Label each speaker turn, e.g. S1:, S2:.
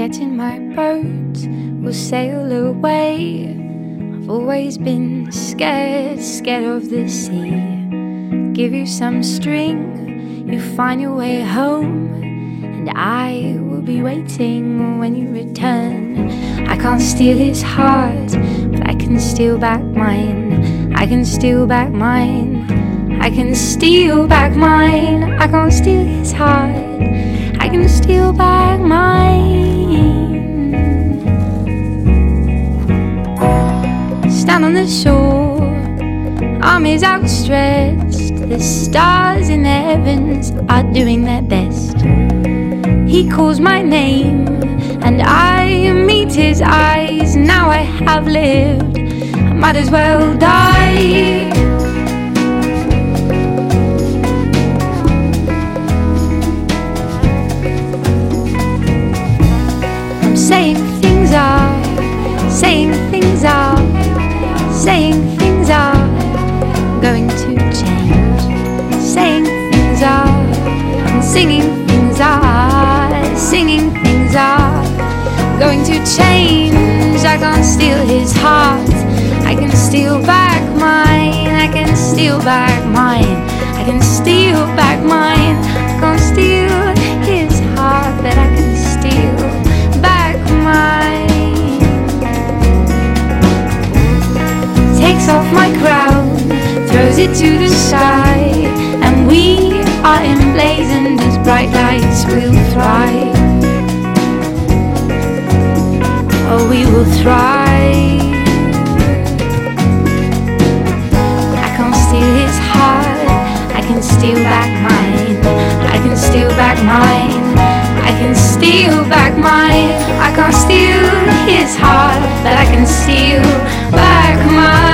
S1: get in my boat, we'll sail away. I've always been scared of the sea. Give you some string, you find your way home, and I will be waiting when you return. I can't steal his heart, but I can steal back mine. I can steal back mine. I can steal back mine. I can't steal his heart, I can steal back mine. Stand on the shore, arms outstretched. The stars in the heavens are doing their best. He calls my name and I meet his eyes. Now I have lived, I might as well die. Saying things are going to change. Saying things are, and singing things are going to change. I can't steal his heart, I can steal back mine. I can steal back mine. I can steal back mine. I can't steal his heart, but I can steal back mine. Takes off my crown, throws it to the sky, and we are emblazoned as bright lights. We'll thrive, oh we will thrive. I can't steal his heart, I can steal back mine. I can steal back mine. I can steal back mine. I can't steal his heart, but I can steal back mine.